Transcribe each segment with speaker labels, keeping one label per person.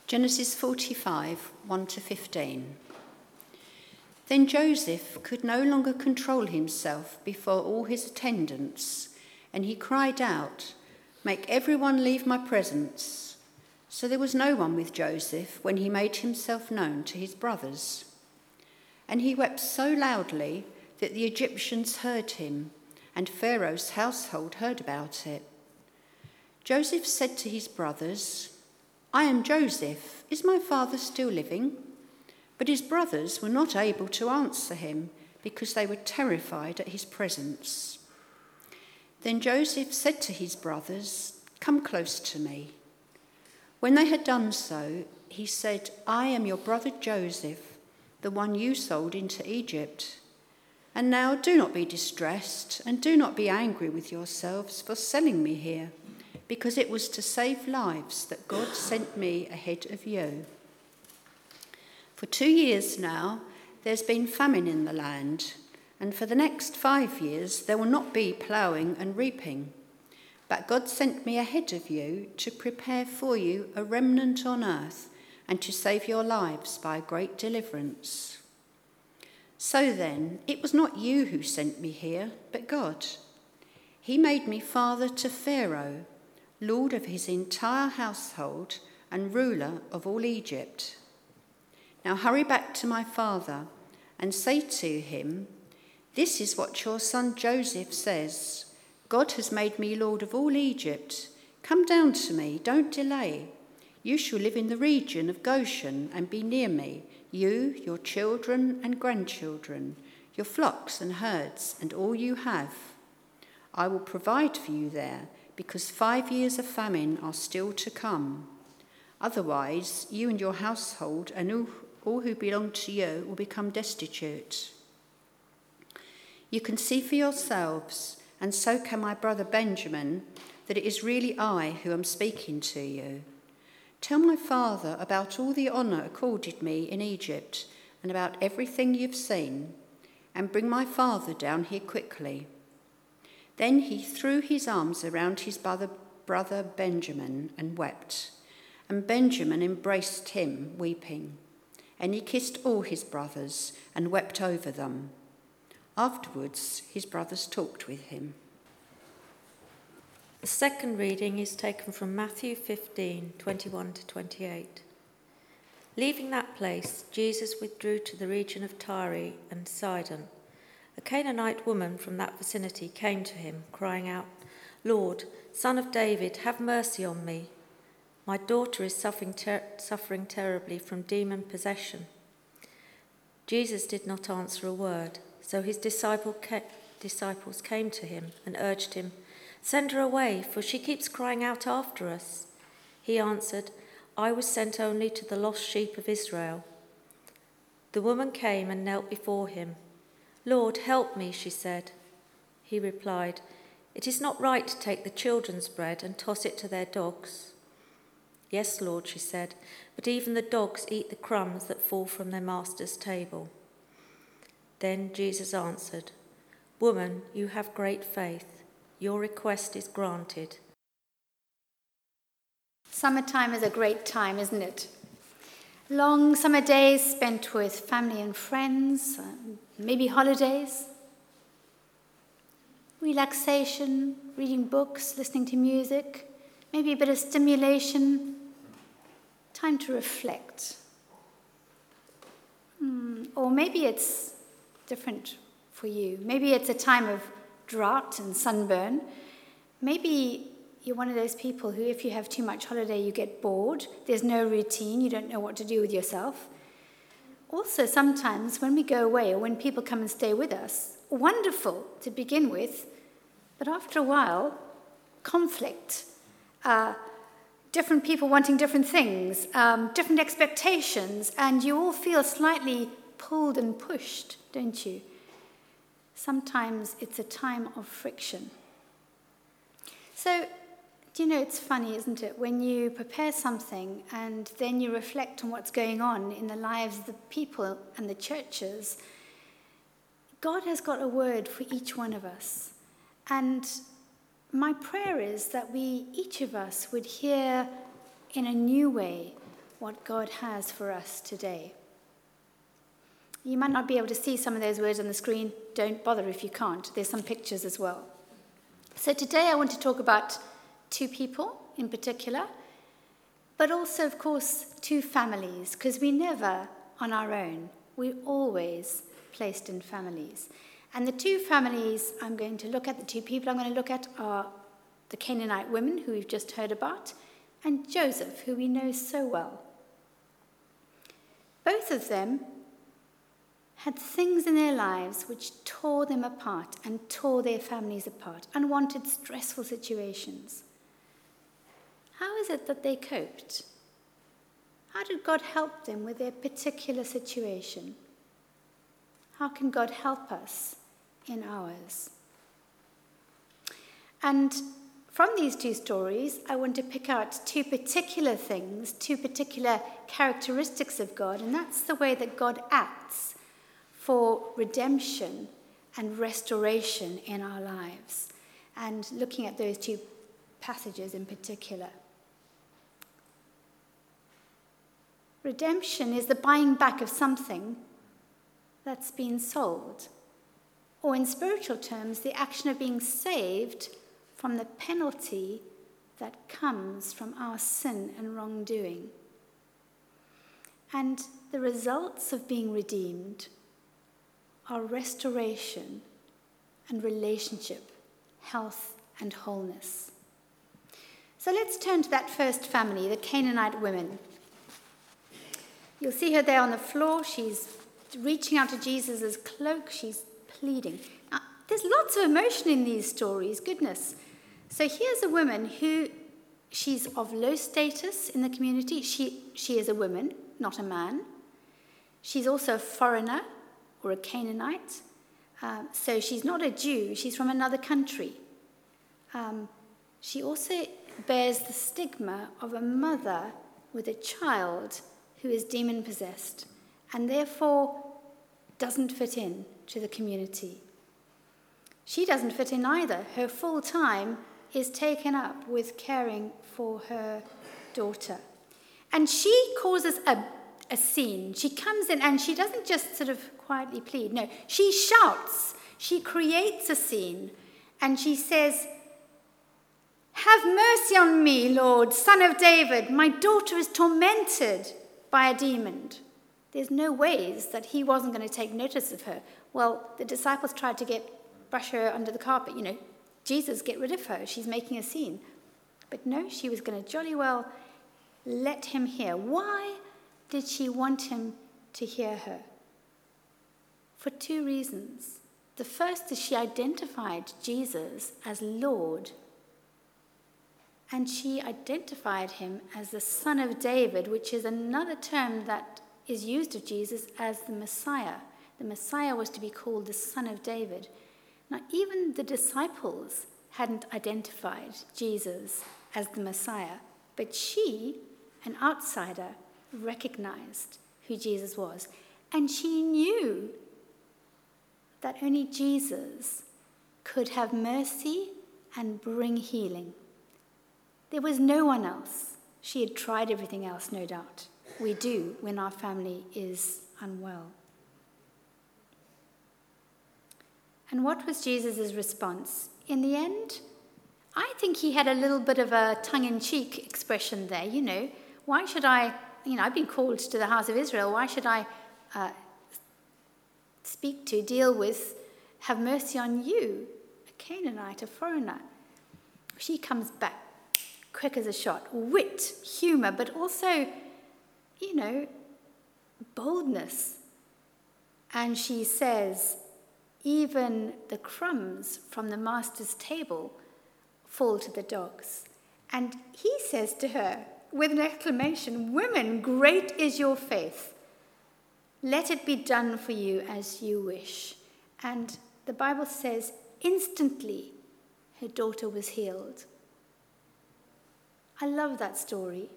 Speaker 1: Genesis 45, 1-15. Then Joseph could no longer control himself before all his attendants, and he cried out, "Make everyone leave my presence." So there was no one with Joseph when he made himself known to his brothers. And he wept so loudly that the Egyptians heard him, and Pharaoh's household heard about it. Joseph said to his brothers, "I am Joseph. Is my father still living?" But his brothers were not able to answer him because they were terrified at his presence. Then Joseph said to his brothers, "Come close to me." When they had done so, he said, "I am your brother Joseph, the one you sold into Egypt. And now do not be distressed and do not be angry with yourselves for selling me here, because it was to save lives that God sent me ahead of you. For 2 years now, there's been famine in the land, and for the next 5 years there will not be ploughing and reaping. But God sent me ahead of you to prepare for you a remnant on earth and to save your lives by a great deliverance. So then, it was not you who sent me here, but God. He made me father to Pharaoh, lord of his entire household and ruler of all Egypt. Now hurry back to my father and say to him, 'This is what your son Joseph says. God has made me lord of all Egypt. Come down to me, don't delay. You shall live in the region of Goshen and be near me, you, your children and grandchildren, your flocks and herds, and all you have. I will provide for you there, because 5 years of famine are still to come. Otherwise, you and your household and all who belong to you will become destitute. You can see for yourselves, and so can my brother Benjamin, that it is really I who am speaking to you. Tell my father about all the honour accorded me in Egypt and about everything you've seen, and bring my father down here quickly.' Then he threw his arms around his brother Benjamin and wept, and Benjamin embraced him, weeping. And he kissed all his brothers and wept over them. Afterwards, his brothers talked with him."
Speaker 2: The second reading is taken from Matthew 15, 21-28. Leaving that place, Jesus withdrew to the region of Tyre and Sidon. A Canaanite woman from that vicinity came to him, crying out, "Lord, Son of David, have mercy on me. My daughter is suffering terribly from demon possession." Jesus did not answer a word, so his disciples came to him and urged him, "Send her away, for she keeps crying out after us." He answered, "I was sent only to the lost sheep of Israel." The woman came and knelt before him. "Lord, help me," she said. He replied, "It is not right to take the children's bread and toss it to their dogs." "Yes, Lord," she said, "but even the dogs eat the crumbs that fall from their master's table." Then Jesus answered, "Woman, you have great faith. Your request is granted."
Speaker 3: Summertime is a great time, isn't it? Long summer days spent with family and friends, maybe holidays. Relaxation, reading books, listening to music, maybe a bit of stimulation. Time to reflect. Or maybe it's different for you. Maybe it's a time of drought and sunburn. Maybe you're one of those people who, if you have too much holiday, you get bored. There's no routine. You don't know what to do with yourself. Also, sometimes when we go away or when people come and stay with us, wonderful to begin with, but after a while, conflict, different people wanting different things, different expectations, and you all feel slightly pulled and pushed, don't you? Sometimes it's a time of friction. So, do you know, it's funny, isn't it, when you prepare something and then you reflect on what's going on in the lives of the people and the churches, God has got a word for each one of us. And my prayer is that each of us would hear in a new way what God has for us today. You might not be able to see some of those words on the screen. Don't bother if you can't. There's some pictures as well. So today I want to talk about two people in particular, but also, of course, two families, because we're never on our own. We're always placed in families. And the two families I'm going to look at, the two people I'm going to look at, are the Canaanite women, who we've just heard about, and Joseph, who we know so well. Both of them had things in their lives which tore them apart and tore their families apart, unwanted, stressful situations. How is it that they coped? How did God help them with their particular situation? How can God help us in ours? And from these two stories, I want to pick out two particular things, two particular characteristics of God, and that's the way that God acts for redemption and restoration in our lives, and looking at those two passages in particular. Redemption is the buying back of something that's been sold, or in spiritual terms, the action of being saved from the penalty that comes from our sin and wrongdoing. And the results of being redeemed are restoration and relationship, health and wholeness. So let's turn to that first family, the Canaanite women. You'll see her there on the floor. She's reaching out to Jesus' cloak. She's pleading. Now, there's lots of emotion in these stories, goodness. So here's a woman who, she's of low status in the community. She is a woman, not a man. She's also a foreigner or a Canaanite. So she's not a Jew. She's from another country. She also bears the stigma of a mother with a child who is demon-possessed and therefore doesn't fit in to the community. She doesn't fit in either. Her full time is taken up with caring for her daughter. And she causes a scene. She comes in and she doesn't just sort of quietly plead. No, she shouts. She creates a scene. And she says, "Have mercy on me, Lord, Son of David. My daughter is tormented by a demon." There's no ways that he wasn't going to take notice of her. Well, the disciples tried to brush her under the carpet. Jesus, get rid of her. She's making a scene. But no, she was going to jolly well let him hear. Why did she want him to hear her? For two reasons. The first is she identified Jesus as Lord, and she identified him as the Son of David, which is another term that is used of Jesus as the Messiah. The Messiah was to be called the Son of David. Now, even the disciples hadn't identified Jesus as the Messiah, but she, an outsider, recognized who Jesus was. And she knew that only Jesus could have mercy and bring healing. There was no one else. She had tried everything else, no doubt. We do when our family is unwell. And what was Jesus' response? In the end, I think he had a little bit of a tongue-in-cheek expression there. Why should I, I've been called to the house of Israel. Why should I deal with, have mercy on you, a Canaanite, a foreigner? She comes back quick as a shot, wit, humor, but also, boldness. And she says, even the crumbs from the master's table fall to the dogs. And he says to her with an exclamation, "Women, great is your faith. Let it be done for you as you wish." And the Bible says, instantly her daughter was healed. I love that story.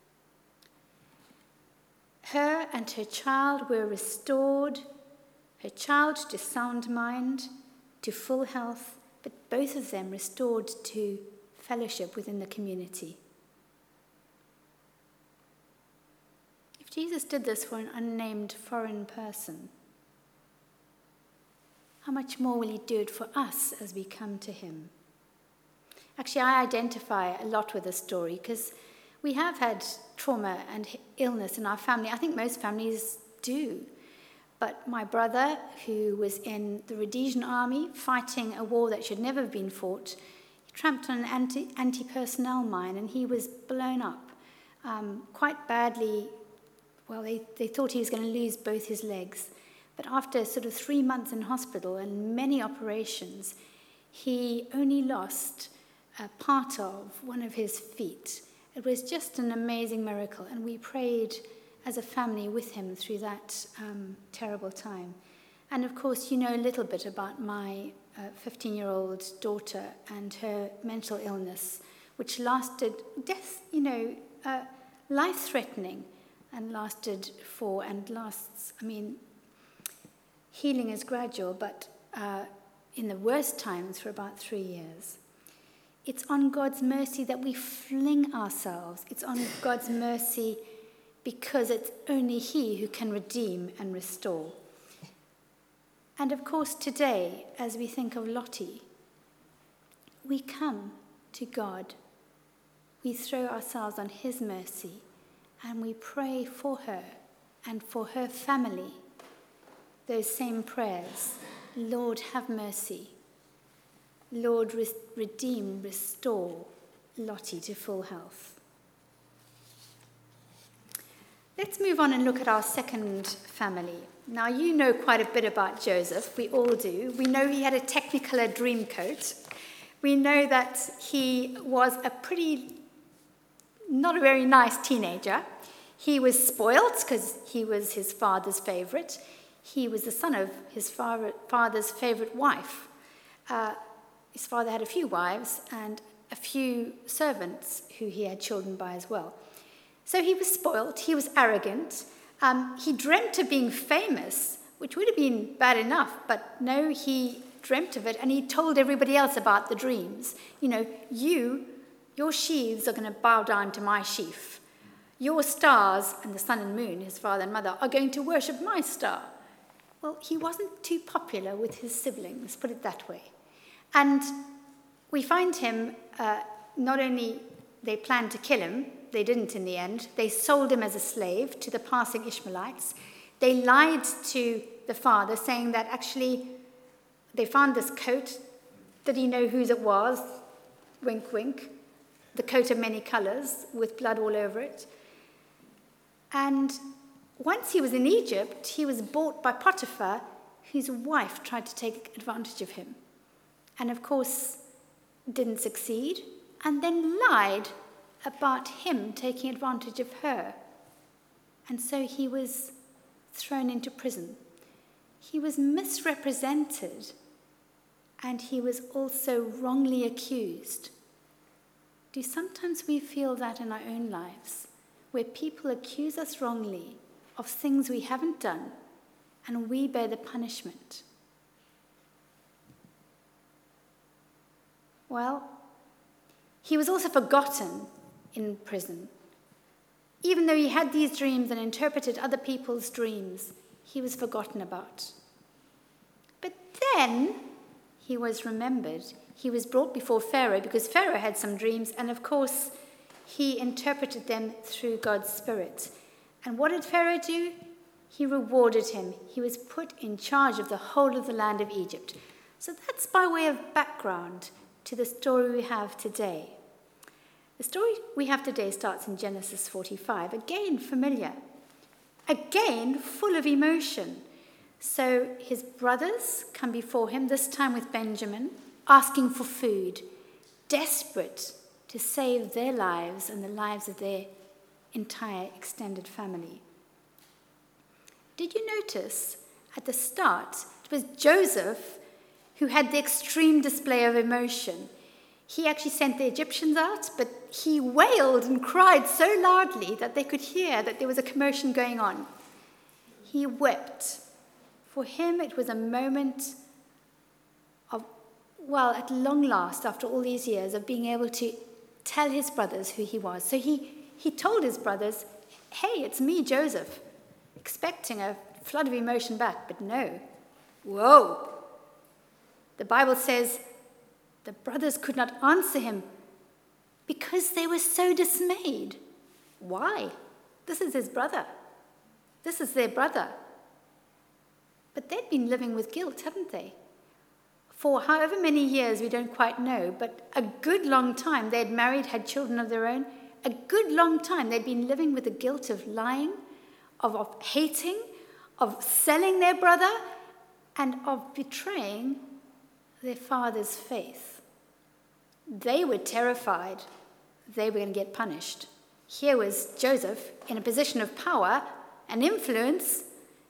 Speaker 3: Her and her child were restored, her child to sound mind, to full health, but both of them restored to fellowship within the community. If Jesus did this for an unnamed foreign person, how much more will he do it for us as we come to him? Actually, I identify a lot with this story because we have had trauma and illness in our family. I think most families do. But my brother, who was in the Rhodesian army fighting a war that should never have been fought, he tramped on an anti-personnel mine and he was blown up quite badly. Well, they thought he was going to lose both his legs. But after sort of 3 months in hospital and many operations, he only lost a part of one of his feet. It was just an amazing miracle, and we prayed as a family with him through that terrible time. And of course, you know a little bit about my 15-year-old daughter and her mental illness, which lasted, life-threatening, and lasted healing is gradual, but in the worst times for about 3 years. It's on God's mercy that we fling ourselves. It's on God's mercy because it's only he who can redeem and restore. And of course today, as we think of Lottie, we come to God. We throw ourselves on his mercy and we pray for her and for her family. Those same prayers, Lord, have mercy. Lord, redeem, restore Lottie to full health. Let's move on and look at our second family. Now, you know quite a bit about Joseph. We all do. We know he had a Technicolor dream coat. We know that he was not a very nice teenager. He was spoiled because he was his father's favorite. He was the son of his father's favorite wife. His father had a few wives and a few servants who he had children by as well. So he was spoiled, he was arrogant, he dreamt of being famous, which would have been bad enough, but no, he dreamt of it and he told everybody else about the dreams. Your sheaves are going to bow down to my sheaf. Your stars and the sun and moon, his father and mother, are going to worship my star. Well, he wasn't too popular with his siblings, put it that way. And we find him, not only they planned to kill him, they didn't in the end, they sold him as a slave to the passing Ishmaelites. They lied to the father, saying that actually they found this coat, did he know whose it was? Wink, wink. The coat of many colors with blood all over it. And once he was in Egypt, he was bought by Potiphar, whose wife tried to take advantage of him. And of course, didn't succeed, and then lied about him taking advantage of her. And so he was thrown into prison. He was misrepresented, and he was also wrongly accused. Do sometimes we feel that in our own lives, where people accuse us wrongly of things we haven't done, and we bear the punishment? Well, he was also forgotten in prison. Even though he had these dreams and interpreted other people's dreams, he was forgotten about. But then he was remembered. He was brought before Pharaoh because Pharaoh had some dreams, and of course, he interpreted them through God's Spirit. And what did Pharaoh do? He rewarded him. He was put in charge of the whole of the land of Egypt. So that's by way of background to the story we have today. The story we have today starts in Genesis 45, again familiar, again full of emotion. So his brothers come before him, this time with Benjamin, asking for food, desperate to save their lives and the lives of their entire extended family. Did you notice at the start it was Joseph who had the extreme display of emotion? He actually sent the Egyptians out, but he wailed and cried so loudly that they could hear that there was a commotion going on. He wept. For him, it was a moment of, at long last, after all these years, of being able to tell his brothers who he was. So he told his brothers, hey, it's me, Joseph, expecting a flood of emotion back, but no. Whoa! The Bible says the brothers could not answer him because they were so dismayed. Why? This is his brother. This is their brother. But they'd been living with guilt, hadn't they? For however many years, we don't quite know, but a good long time. They'd married, had children of their own. A good long time they'd been living with the guilt of lying, of hating, of selling their brother, and of betraying their father's faith. They were terrified they were going to get punished. Here was Joseph in a position of power and influence,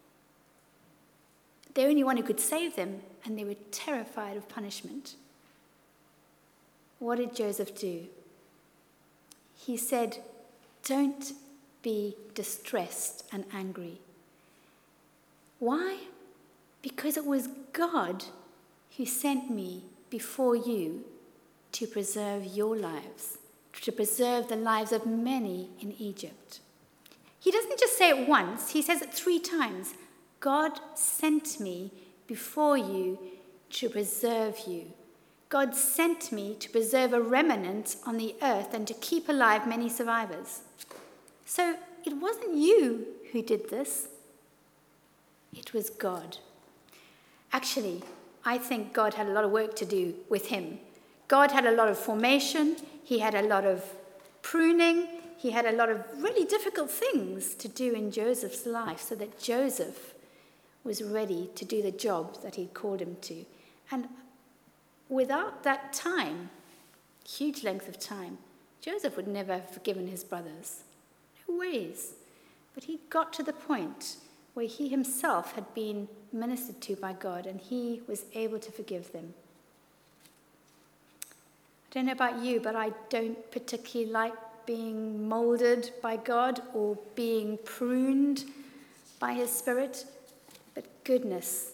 Speaker 3: the only one who could save them, and they were terrified of punishment. What did Joseph do? He said, "Don't be distressed and angry." Why? Because it was God who sent me before you to preserve your lives, to preserve the lives of many in Egypt. He doesn't just say it once, he says it 3 times. God sent me before you to preserve you. God sent me to preserve a remnant on the earth and to keep alive many survivors. So it wasn't you who did this. It was God. Actually, I think God had a lot of work to do with him. God had a lot of formation. He had a lot of pruning. He had a lot of really difficult things to do in Joseph's life so that Joseph was ready to do the job that he'd called him to. And without that time, huge length of time, Joseph would never have forgiven his brothers. No ways. But he got to the point where he himself had been ministered to by God and he was able to forgive them. I don't know about you, but I don't particularly like being molded by God or being pruned by his Spirit. But goodness,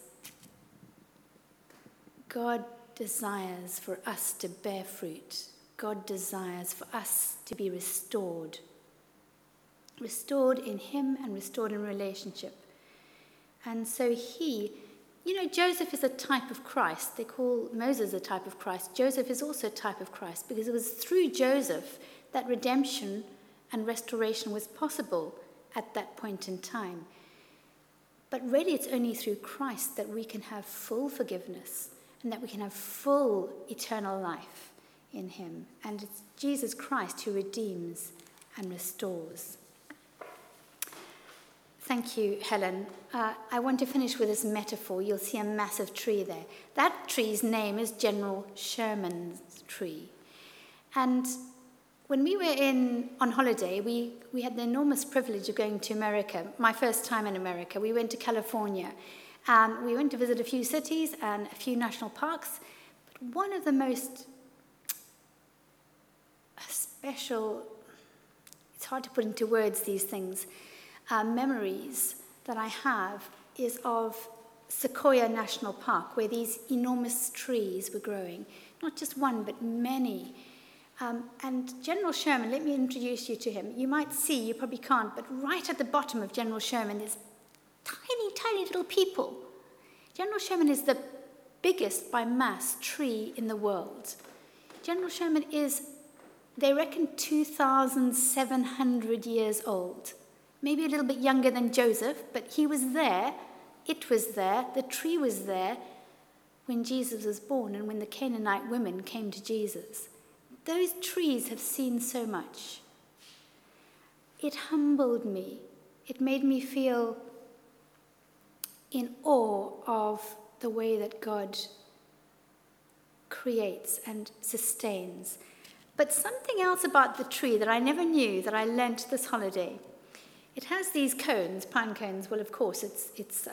Speaker 3: God desires for us to bear fruit. God desires for us to be restored. Restored in him and restored in relationship. And so Joseph is a type of Christ. They call Moses a type of Christ. Joseph is also a type of Christ because it was through Joseph that redemption and restoration was possible at that point in time. But really it's only through Christ that we can have full forgiveness and that we can have full eternal life in him. And it's Jesus Christ who redeems and restores. Thank you, Helen. I want to finish with this metaphor. You'll see a massive tree there. That tree's name is General Sherman's tree. And when we were on holiday, we had the enormous privilege of going to America. My first time in America. We went to California. We went to visit a few cities and a few national parks. But one of the most special, it's hard to put into words these things, memories that I have is of Sequoia National Park, where these enormous trees were growing. Not just one, but many. And General Sherman, let me introduce you to him. You might see, you probably can't, but right at the bottom of General Sherman is tiny, tiny little people. General Sherman is the biggest by mass tree in the world. General Sherman is, they reckon, 2,700 years old. Maybe a little bit younger than Joseph, but he was there, it was there, the tree was there when Jesus was born and when the Canaanite women came to Jesus. Those trees have seen so much. It humbled me. It made me feel in awe of the way that God creates and sustains. But something else about the tree that I never knew that I learnt this holiday. It has these cones, pine cones. Well, of course, it's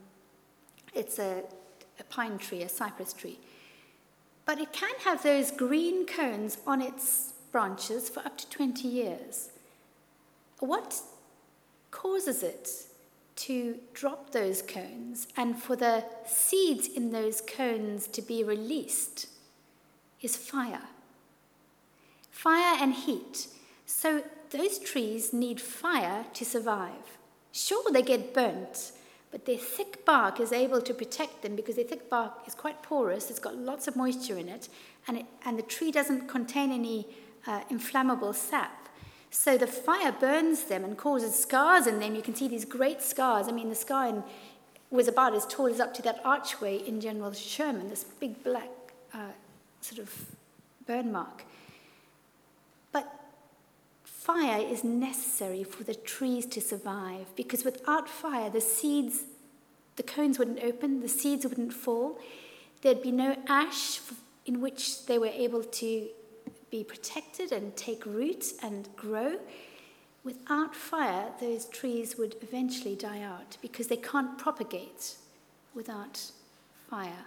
Speaker 3: a pine tree, a cypress tree. But it can have those green cones on its branches for up to 20 years. What causes it to drop those cones and for the seeds in those cones to be released is fire. Fire and heat. So those trees need fire to survive. Sure, they get burnt, but their thick bark is able to protect them because their thick bark is quite porous. It's got lots of moisture in it, and the tree doesn't contain any inflammable sap. So the fire burns them and causes scars in them. You can see these great scars. I mean, the scar was about as tall as up to that archway in General Sherman, this big black sort of burn mark. But fire is necessary for the trees to survive, because without fire, the cones wouldn't open, the seeds wouldn't fall. There'd be no ash in which they were able to be protected and take root and grow. Without fire, those trees would eventually die out because they can't propagate without fire.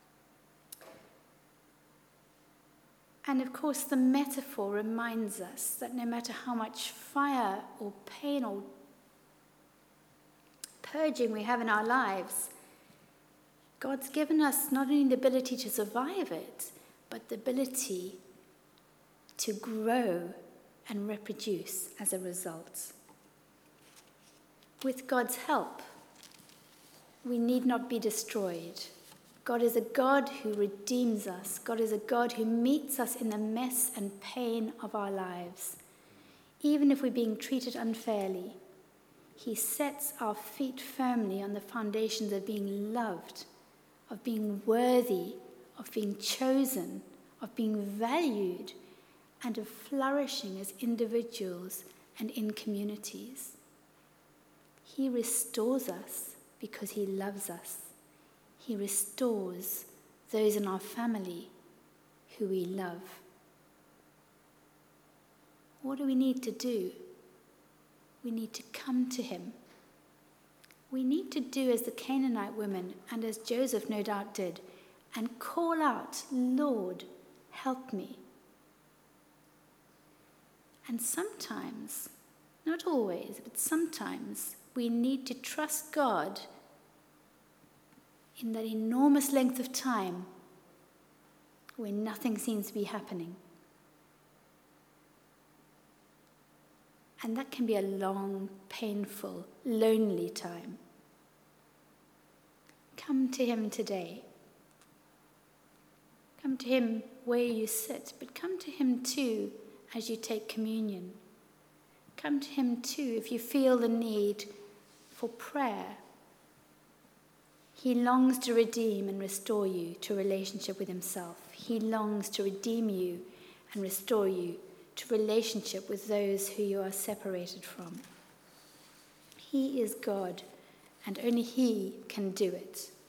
Speaker 3: And of course, the metaphor reminds us that no matter how much fire or pain or purging we have in our lives, God's given us not only the ability to survive it, but the ability to grow and reproduce as a result. With God's help, we need not be destroyed. God is a God who redeems us. God is a God who meets us in the mess and pain of our lives. Even if we're being treated unfairly, he sets our feet firmly on the foundations of being loved, of being worthy, of being chosen, of being valued, and of flourishing as individuals and in communities. He restores us because he loves us. He restores those in our family who we love. What do we need to do? We need to come to him. We need to do as the Canaanite women and as Joseph no doubt did, and call out, Lord, help me. And sometimes, not always, but sometimes, we need to trust God in that enormous length of time when nothing seems to be happening. And that can be a long, painful, lonely time. Come to him today. Come to him where you sit, but come to him too as you take communion. Come to him too if you feel the need for prayer. He longs to redeem and restore you to a relationship with himself. He longs to redeem you and restore you to relationship with those who you are separated from. He is God, and only he can do it.